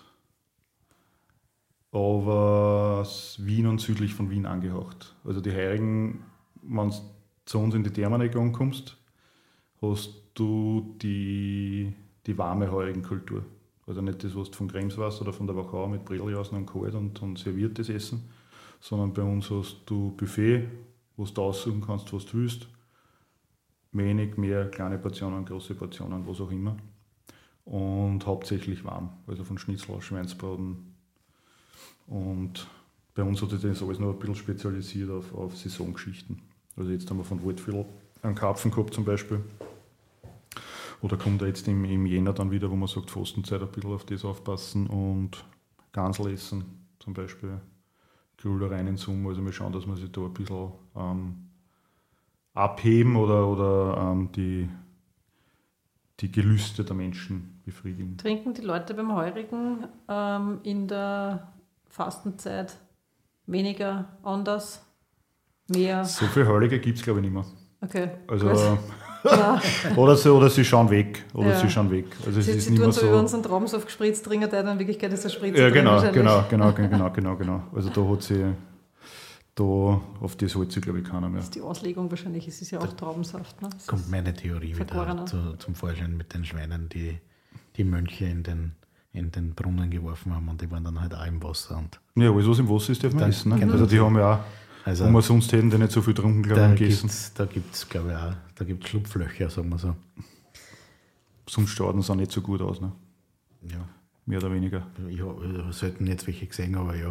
aber aus Wien und südlich von Wien angehaucht. Also die Heurigen, wenn du zu uns in die Thermenregion kommst, hast du die, die warme Heurigenkultur. Also nicht das, was du von Krems weißt oder von der Wachau mit Brilljausen und kalt und, und serviertes Essen, sondern bei uns hast du Buffet, wo du aussuchen kannst, was du willst. Wenig, mehr, kleine Portionen, große Portionen, was auch immer. Und hauptsächlich warm, also von Schnitzel, Schweinsbraten. Und bei uns hat sich das alles noch ein bisschen spezialisiert auf, auf Saisongeschichten. Also jetzt haben wir von Waldviertel einen Karpfen gehabt zum Beispiel. Oder kommt er jetzt im, im Jänner dann wieder, wo man sagt, Fastenzeit ein bisschen auf das aufpassen und Gansel essen zum Beispiel. Grüller rein in Summe. Also wir schauen, dass wir sich da ein bisschen ähm, abheben oder, oder ähm, die, die Gelüste der Menschen befriedigen. Trinken die Leute beim Heurigen ähm, in der Fastenzeit weniger, anders, mehr? So viel Heilige gibt es, glaube ich, nicht mehr. Okay, Also, gut. Ja. oder, sie, oder sie schauen weg. Oder Ja. sie schauen weg. Also es Sie, ist sie nicht tun mehr so so. über unseren Traubensaft gespritzt, trinken der, in Wirklichkeit ist der Spritzer Ja, drin genau, wahrscheinlich. genau, genau, genau, genau, genau, genau. Also da hat sie, da, auf das hält sich, glaube ich, keiner mehr. Das ist die Auslegung wahrscheinlich, es ist ja auch Traubensaft. Ne? Es Kommt ist meine Theorie vergorener. wieder zu, zum Vorschein mit den Schweinen, die die Mönche in den, in den Brunnen geworfen haben und die waren dann halt auch im Wasser. Und Ja, alles, was im Wasser ist, darf man Dann- essen. Ne? genau. Also die haben ja auch, also wo wir sonst hätten, die nicht so viel getrunken, glaube da ich, gibt gegessen. es, da gibt's, glaube ich, auch, da gibt's Schlupflöcher, sagen wir so. Sonst schauen sie auch nicht so gut aus, ne? Ja. Mehr oder weniger. Ich habe selten jetzt welche gesehen, aber ja.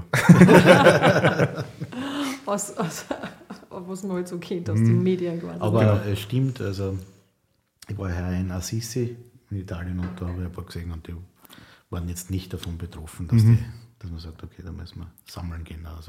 aus, aus, was man halt so kennt aus den Medien quasi. Aber es stimmt, also ich war ja in Assisi in Italien und da habe ich ein paar gesehen und die waren jetzt nicht davon betroffen, dass, die, dass man sagt, okay, da müssen wir sammeln gehen. Also.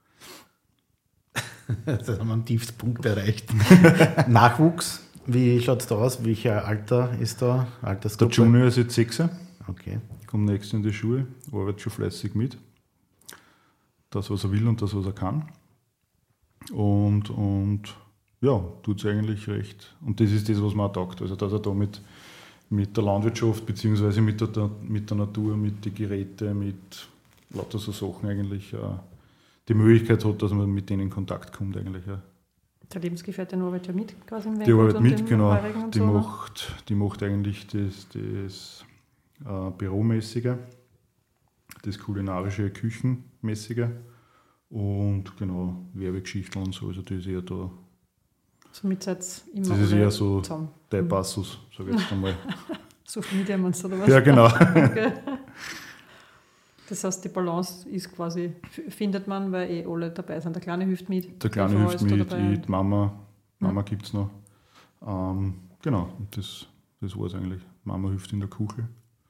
Da haben wir einen Tiefstpunkt erreicht. Nachwuchs, wie schaut es da aus? Welcher Alter ist da? Der Altersgruppe? Junior ist jetzt sechs, Okay. kommt nächstes in die Schule, arbeitet schon fleißig mit. Das, was er will und das, was er kann. Und, und ja, tut es eigentlich recht. Und das ist das, was man auch taugt. Also, dass er da mit, mit der Landwirtschaft, beziehungsweise mit der, mit der Natur, mit den Geräten, mit lauter so Sachen eigentlich äh, die Möglichkeit hat, dass man mit denen in Kontakt kommt eigentlich. Ja. Der Lebensgefährtin arbeitet ja mit quasi im Die arbeitet und mit, im genau. Heurigen und Die, so, ne? macht, die macht eigentlich das, das äh, Büromäßige, das kulinarische, Küchenmäßige und genau, Werbegeschichten und so. Also das ist eher da, Somit seid ihr immer das ist alle eher so zusammen. der Passus, sage ich jetzt einmal. Social Media meinst du, oder was? Ja, genau. Okay. Das heißt, die Balance ist quasi, f- findet man, weil eh alle dabei sind. Der Kleine hilft mit. Der Kleine Frau hilft ist da mit, dabei. ich, die Mama, Mama gibt es noch. Ähm, genau, und das, das war es eigentlich. Mama hilft in der Küche.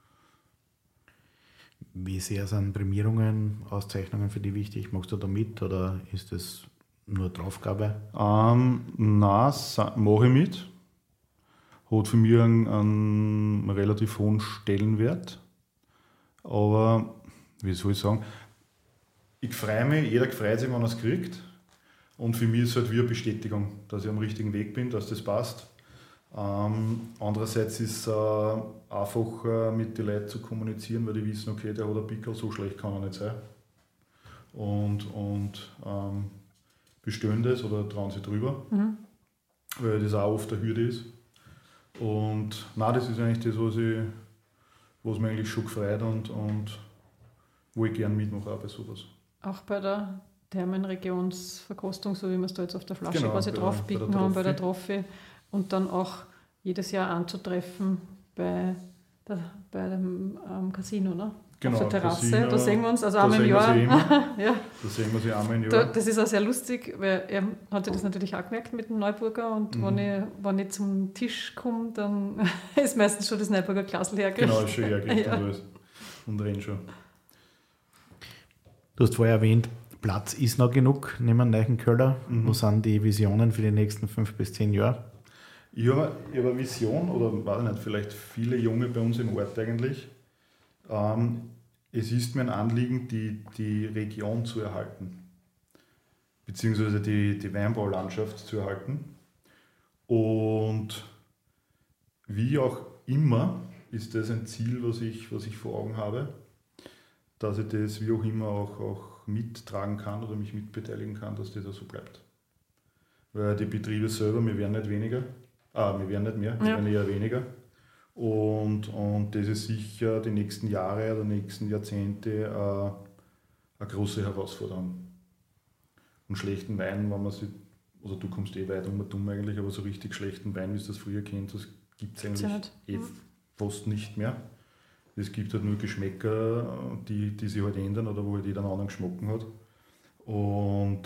Wie sehr sind Prämierungen, Auszeichnungen für dich wichtig? Machst du da mit oder ist das nur Draufgabe? Ähm, nein, mache ich mit. Hat für mich einen, einen relativ hohen Stellenwert. Aber, wie soll ich sagen, ich freue mich, jeder freut sich, wenn er es kriegt. Und für mich ist es halt wie eine Bestätigung, dass ich am richtigen Weg bin, dass das passt. Ähm, andererseits ist es äh, einfacher, mit den Leuten zu kommunizieren, weil die wissen, okay, der hat einen Pickel, so schlecht kann er nicht sein. Und, und ähm, bestellen das oder trauen sich drüber, Mhm. weil das auch oft eine Hürde ist. Und nein, das ist eigentlich das, was, ich, was mich eigentlich schon gefreut und, und wo ich gerne mitmache auch bei sowas. Auch bei der Thermenregionsverkostung, so wie wir es da jetzt auf der Flasche Genau, quasi bei der- draufpicken bei der haben, bei der Trophy. Trophy. Und dann auch jedes Jahr anzutreffen bei, der, bei dem ähm, Casino, ne? Genau, auf der Terrasse, Casino, da sehen wir uns, also da einmal im sehen wir Jahr. sie immer. Ja. Da sehen wir sie einmal im Da, Jahr. das ist auch sehr lustig, weil er hat ja das natürlich auch gemerkt mit dem Neuburger und Mhm. wenn, ich, wenn ich zum Tisch komme, dann ist meistens schon das Neuburger Glasl hergekriegt. Genau, ist schon hergekriegt Ja. und alles. Und rennt schon. Du hast vorher erwähnt, Platz ist noch genug neben dem neuen Köller. Mhm. Wo sind die Visionen für die nächsten fünf bis zehn Jahre? Ich habe, ich habe eine Vision, oder weiß ich nicht, vielleicht viele Junge bei uns im Ort eigentlich. Ähm, es ist mir ein Anliegen, die, die Region zu erhalten, beziehungsweise die, die Weinbaulandschaft zu erhalten. Und wie auch immer ist das ein Ziel, was ich, was ich vor Augen habe, dass ich das wie auch immer auch, auch mittragen kann oder mich mitbeteiligen kann, dass das auch so bleibt. Weil die Betriebe selber, wir werden nicht weniger, ah, wir werden nicht mehr, wir Ja. werden eher weniger. Und, und das ist sicher die nächsten Jahre oder nächsten Jahrzehnte äh, eine große Herausforderung. Und schlechten Wein, wenn man sich, oder du kommst eh weit um und dumm eigentlich, aber so richtig schlechten Wein, wie es das früher kennt, das gibt es eigentlich ja nicht. eh Mhm. fast nicht mehr. Es gibt halt nur Geschmäcker, die, die sich halt ändern oder wo halt jeder einen anderen Geschmack hat. Und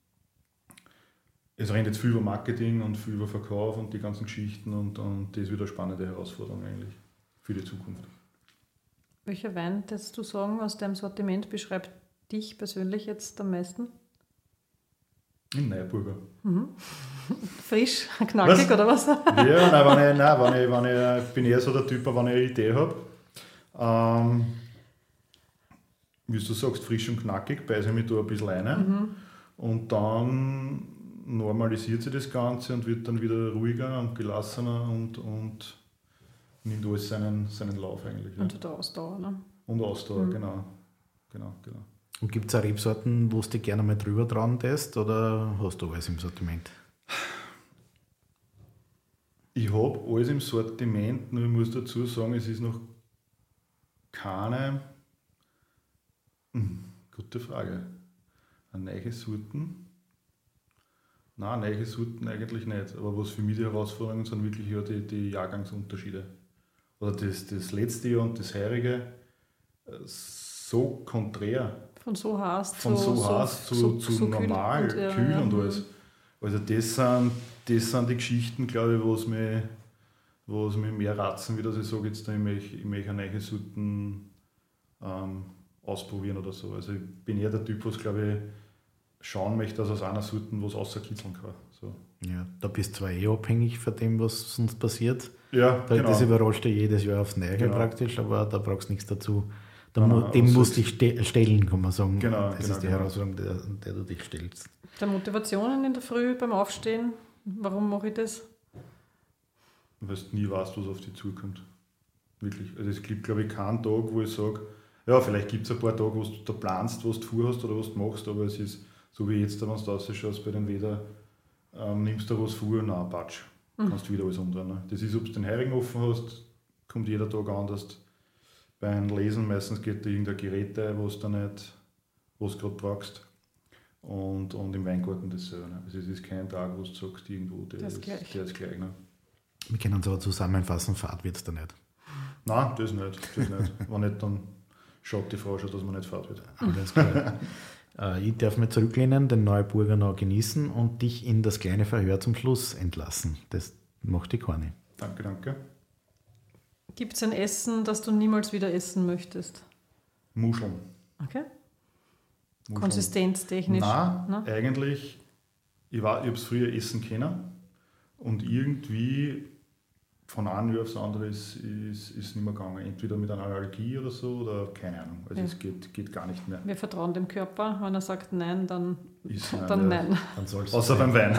es rennt jetzt viel über Marketing und viel über Verkauf und die ganzen Geschichten und, und das wird eine spannende Herausforderung eigentlich für die Zukunft. Welcher Wein, würdest du sagen, aus deinem Sortiment beschreibt dich persönlich jetzt am meisten? In Neuburger. Frisch, knackig Was? oder was? Ja, nein, wenn ich, nein wenn ich, wenn ich, ich bin eher so der Typ, wenn ich eine Idee habe. Ähm, wie du sagst, frisch und knackig, beiße ich mich da ein bisschen rein. Mhm. Und dann normalisiert sich das Ganze und wird dann wieder ruhiger und gelassener und, und nimmt alles seinen, seinen Lauf eigentlich. Ja. Und der Ausdauer, ne? Und Ausdauer, Mhm. genau. genau, genau. Und gibt es auch Rebsorten, wo du dich gerne mal drüber trauen lässt, oder hast du alles im Sortiment? Ich habe alles im Sortiment, nur ich muss dazu sagen, es ist noch keine, hm, gute Frage, eine neue Sorten? Nein, neue Sorten eigentlich nicht, aber was für mich die Herausforderungen sind, wirklich ja die, die Jahrgangsunterschiede. Oder das, das letzte Jahr und das heurige, äh, so konträr. Von so heiß Von zu so heiß zu, so- zu so kühl normal, und, ja, kühl ja, und mhm. alles. Also das sind, das sind die Geschichten, glaube ich, was mich, was mich mehr ratzen, wie dass ich sage, jetzt, ich möchte, ich möchte eine neue Sorten ähm, ausprobieren oder so. Also ich bin eher der Typ, was, glaube ich, schauen möchte, dass aus einer Sorten was außerkitzeln kann. So. Ja, da bist du zwar eh abhängig von dem, was sonst passiert. Ja, Da, genau. Das überrascht dich jedes Jahr aufs Neue Genau. praktisch, aber da brauchst du nichts dazu. Da Nein, mu- nein, dem aber musst so du dich ste stellen, kann man sagen. Genau, das genau, ist die genau. Herausforderung, der, der du dich stellst. Der Motivationen in der Früh beim Aufstehen, warum mache ich das? Weil du nie weißt, was auf dich zukommt. Wirklich. Also es gibt, glaube ich, keinen Tag, wo ich sage, ja, vielleicht gibt es ein paar Tage, wo du da planst, was du vorhast oder was du machst, aber es ist so wie jetzt, wenn du rausschaust bei den Wetter, ähm, nimmst du was vor, nein, Patsch. Kannst du wieder alles umdrehen. Ne? Das ist, ob du den Heurigen offen hast, kommt jeder Tag anders. Beim Lesen meistens geht da irgendein Gerät ein, was du nicht, was du gerade brauchst. Und, und im Weingarten dasselbe. Ne? Also es ist kein Tag, wo du sagst, irgendwo, der, Der ist ist, gleich. der ist gleich. Ne? Wir können es aber zusammenfassen, Fahrt wird es da nicht. Nein, das nicht. Das nicht. Wenn nicht, dann schaut die Frau schon, dass man nicht fahrt wird. Alles klar. äh, ich darf mich zurücklehnen, den Neuburger noch genießen und dich in das kleine Verhör zum Schluss entlassen. Das macht die Korni. Danke, danke. Gibt es ein Essen, das du niemals wieder essen möchtest? Muscheln. Okay. Muscheln. Konsistenztechnisch. Nein, ne? eigentlich, ich, war- ich habe es früher essen können und irgendwie von einem Jahr aufs andere ist es ist, ist nicht mehr gegangen. Entweder mit einer Allergie oder so oder keine Ahnung. Also Ja. es geht, geht gar nicht mehr. Wir vertrauen dem Körper. Wenn er sagt nein, dann, Ist dann ja. nein. Dann soll's Außer sein. beim Wein.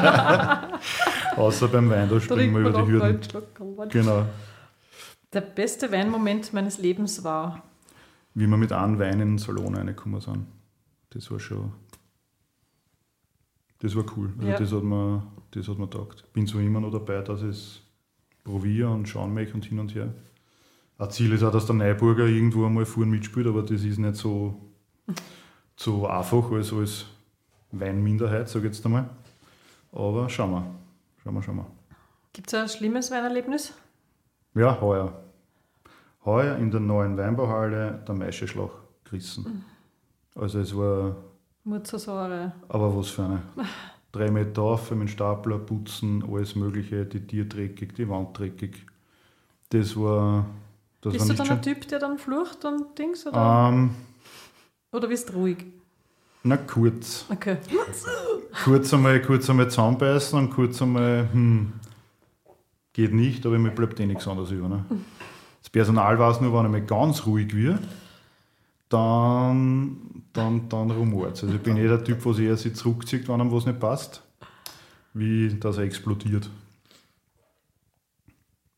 Außer beim Wein, da springen wir über die Hürden. Genau. Der beste Weinmoment meines Lebens war. Wie wir mit einem Wein in den Salon reingekommen sind. Das war schon. Das war cool. Also Ja. das hat mir, das hat mir getaugt. Bin so immer noch dabei, dass ich es probiere und schauen möchte und hin und her. Ein Ziel ist auch, dass der Neuburger irgendwo einmal vorne mitspielt, aber das ist nicht so, so einfach als, als Weinminderheit, sage ich jetzt einmal. Aber schauen wir. Schauen wir, schauen wir. Gibt es ein schlimmes Weinerlebnis? Ja, heuer. Heuer in der neuen Weinbauhalle der Maischeschlag gerissen. Also es war, Murzelsäure. aber was für eine. Drei Meter auf mit dem Stapler, Putzen, alles mögliche, die Tier dreckig, die Wand dreckig. Das war, das Bist war du nicht dann schön. ein Typ, der dann flucht und Dings? Oder, Ähm, oder bist du ruhig? na kurz. Okay. Kurz einmal, kurz einmal zusammenbeißen und kurz einmal, hm, geht nicht, aber mir bleibt eh nichts anderes über. Ne? Das Personal weiß nur, wenn ich mal ganz ruhig wird, dann, dann, dann rumort es. Also ich bin eh der Typ, was eher sich zurückzieht, wenn ihm was nicht passt, wie dass er explodiert.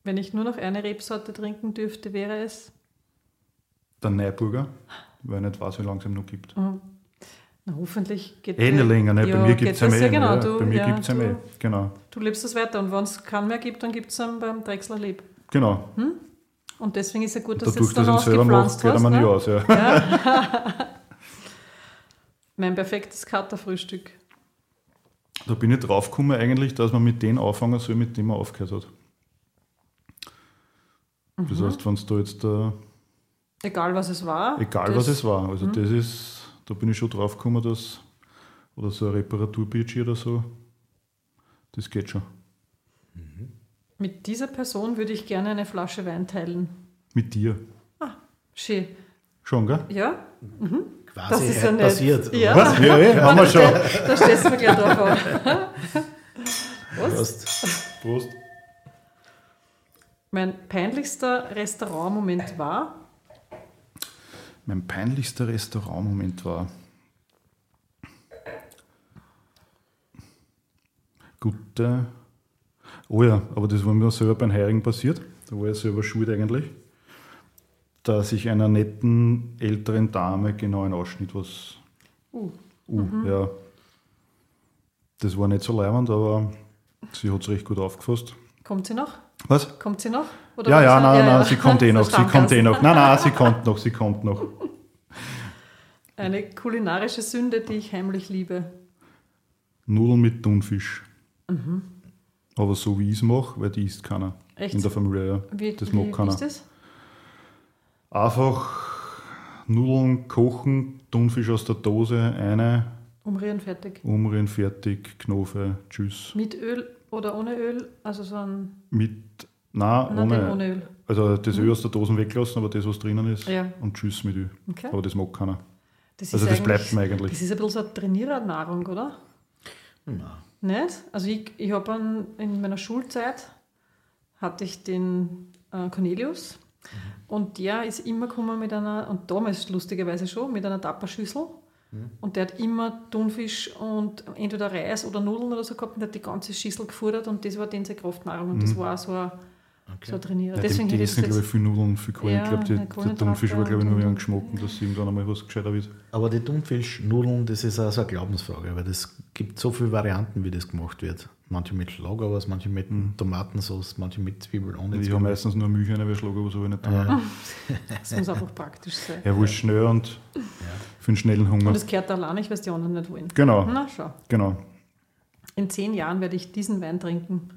Wenn ich nur noch eine Rebsorte trinken dürfte, wäre es? Der Neuburger, weil ich nicht weiß, wie lange es ihn noch gibt. Mhm. Na, hoffentlich geht Eh nicht länger, ne? ja, Bei mir gibt es geht ja das mehr. ja, genau, Ja, du- bei mir ja, gibt es ja du- mehr. Genau. Du lebst das weiter und wenn es keinen mehr gibt, dann gibt es einen beim Drechsler Leb. Genau. Und deswegen ist ja gut, dass du Dadurch, jetzt dass dann ich ihn selber mache, ausgepflanzt geht er hast. mir nie Ne? aus. Ja. Mein perfektes Katerfrühstück. Da bin ich draufgekommen eigentlich, dass man mit denen anfangen soll, mit dem man aufgehört hat. Das Mhm. heißt, wenn es da jetzt, äh, Egal was es war. egal das- was es war, also das ist, da bin ich schon draufgekommen, dass, oder so ein Reparaturbudget oder so, das geht schon. Mit dieser Person würde ich gerne eine Flasche Wein teilen. Mit dir. Schön. Schon, gell? Ja? Quasi Das ist ja heute nett. passiert. Ja. Was? Ja, eh, haben wir schon. Da stellst du mir gleich drauf auf. Prost. Prost. Mein peinlichster Restaurantmoment war, Mein peinlichster Restaurantmoment war. Gute. Oh ja, aber das war mir selber beim Heirigen passiert. Da war ich selber schuld eigentlich. Dass ich einer netten älteren Dame genau einen Ausschnitt was. uh, Uh, ja. Das war nicht so leibend, aber sie hat es recht gut aufgefasst. kommt sie noch? Was? Kommt sie noch? Oder Ja, war ja, sie- nein, nein, sie kommt eh noch, sie Stammgast. kommt eh noch. Nein, nein, sie kommt noch, sie kommt noch. Eine kulinarische Sünde, die ich heimlich liebe. Nudeln mit Thunfisch. Aber so wie ich es mache, weil die isst keiner. Echt? In der Familie, ja. Wie, Das wie, mag wie keiner. ist das? Einfach Nudeln kochen, Thunfisch aus der Dose, eine, Umrühren, fertig. umrühren, fertig, Knofe, tschüss. Mit Öl oder ohne Öl? Also so ein... Mit, nein, Nein, den ohne, ohne Öl. also das Öl aus der Dose weglassen, aber das, was drinnen ist, Ja. und tschüss mit Öl. Okay. Aber das mag keiner. Das Also ist das eigentlich- bleibt mir eigentlich. Das ist ein bisschen so eine Trainierernahrung, oder? Nein. Nicht? Also ich, ich habe in meiner Schulzeit hatte ich den äh, Cornelius und der ist immer gekommen mit einer, und damals lustigerweise schon, mit einer Tapperschüssel. Und der hat immer Thunfisch und entweder Reis oder Nudeln oder so gehabt und der hat die ganze Schüssel gefordert und das war dann seine Kraftnahrung und das war auch so ein, so ein Trainierer. Ja, Deswegen die, die hätte ich essen, das glaube ich, jetzt, viel Nudeln, viel Kohl. Ja, ich glaube, ja, der Kohlenhydrate Thunfisch war, glaube ich, nur und- einen Geschmack und dass irgendwann einmal was gescheiter wird. Aber die Thunfischnudeln, das ist auch so eine Glaubensfrage, weil es gibt so viele Varianten, wie das gemacht wird. Manche mit Schlagerwas, manche mit Tomatensauce, manche mit Zwiebeln ohne Ich habe Zwiebeln. meistens nur Milch rein, weil Schlager was aber nicht da. Ja. das muss einfach praktisch sein. Er will schnell und für einen schnellen Hunger. Und es gehört allein nicht, weil es die anderen nicht wollen. Genau, Na, schau. genau. In zehn Jahren werde ich diesen Wein trinken.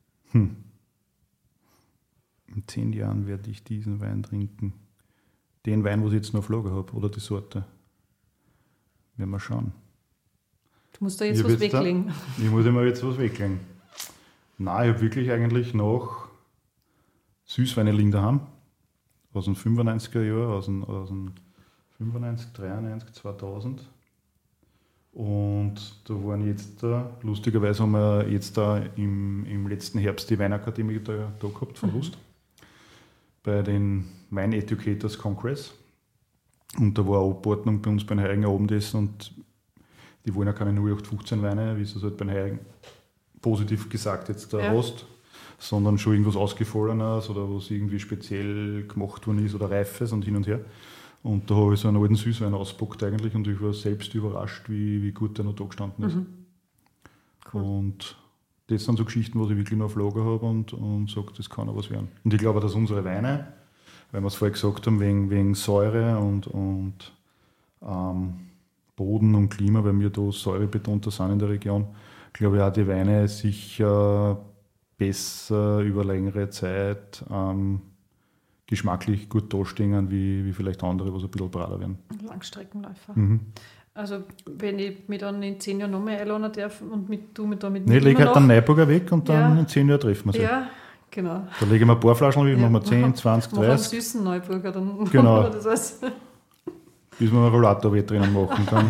In zehn Jahren werde ich diesen Wein trinken. Den Wein, was ich jetzt noch auf Lager habe, oder die Sorte. Werden wir schauen. Du musst da jetzt Ich was hab jetzt da- weglegen. Ich muss immer jetzt was weglegen. Nein, ich habe wirklich eigentlich noch Süßweine liegen daheim. Aus den fünfundneunziger Jahren, aus den, aus den fünfundneunzig, dreiundneunzig, zweitausend. Und da waren jetzt da, lustigerweise haben wir jetzt da im, im letzten Herbst die Weinakademie da, da gehabt von Lust. Bei den Wine Educators Congress. Und da war eine Abordnung bei uns beim Heirigen Abendessen und die wollen ja keine null acht fünfzehn Weine, wie es halt beim Heirigen positiv gesagt jetzt da Ja. hast, sondern schon irgendwas Ausgefallenes oder was irgendwie speziell gemacht worden ist oder Reifes und hin und her. Und da habe ich so einen alten Süßwein ausgepackt eigentlich und ich war selbst überrascht, wie, wie gut der noch da gestanden ist. Cool. Und das sind so Geschichten, was ich wirklich noch auf Lager habe und, und sage, das kann auch was werden. Und ich glaube, dass unsere Weine, weil wir es vorher gesagt haben, wegen, wegen Säure und, und ähm, Boden und Klima, weil wir da säurebetonter sind in der Region, glaube ich auch die Weine sicher besser über längere Zeit ähm, geschmacklich gut dastehen, wie, wie vielleicht andere, was ein bisschen brader werden. Langstreckenläufer. Mhm. Also, wenn ich mich dann in zehn Jahren noch mehr einladen darf und mit, du mit da mit Nee, mir leg immer halt den noch- Neuburger weg und dann Ja. in zehn Jahren treffen wir sie. Ja, genau. Da legen wir ein paar Flaschen, wie Ja, machen wir zehn, zwanzig, Mach einen dreißig, süßen Neuburger, dann Genau. machen wir das alles. bis wir ein Rollator-Wettrennen machen. Dann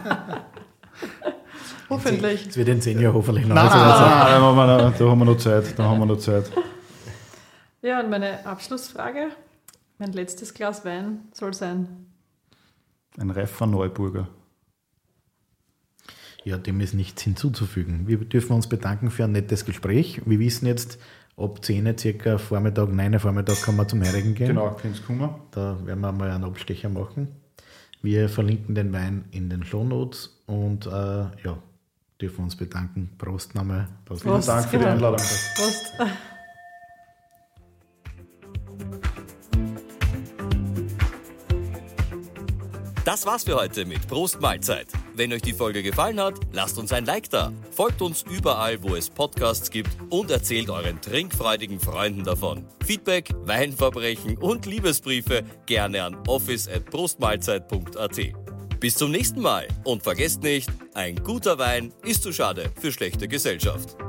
Hoffentlich. Es wird in zehn Jahren hoffentlich noch Nein, so nein, sein. nein, da haben wir noch, da haben wir noch Zeit. Da haben wir noch Zeit. Ja, und meine Abschlussfrage. Mein letztes Glas Wein soll sein. Ein reifer Neuburger. Ja, dem ist nichts hinzuzufügen. Wir dürfen uns bedanken für ein nettes Gespräch. Wir wissen jetzt, ab zehn circa Vormittag, neun Vormittag kann man zum Heurigen gehen. Genau, kannst kommen. Da werden wir mal einen Abstecher machen. Wir verlinken den Wein in den Shownotes und äh, ja, dürfen uns bedanken. Prost nochmal. Prost. Vielen Dank für die Einladung. Prost. Das war's für heute mit Prost Mahlzeit. Wenn euch die Folge gefallen hat, lasst uns ein Like da. Folgt uns überall, wo es Podcasts gibt und erzählt euren trinkfreudigen Freunden davon. Feedback, Weinverbrechen und Liebesbriefe gerne an office at prostmahlzeit punkt at. Bis zum nächsten Mal und vergesst nicht, ein guter Wein ist zu schade für schlechte Gesellschaft.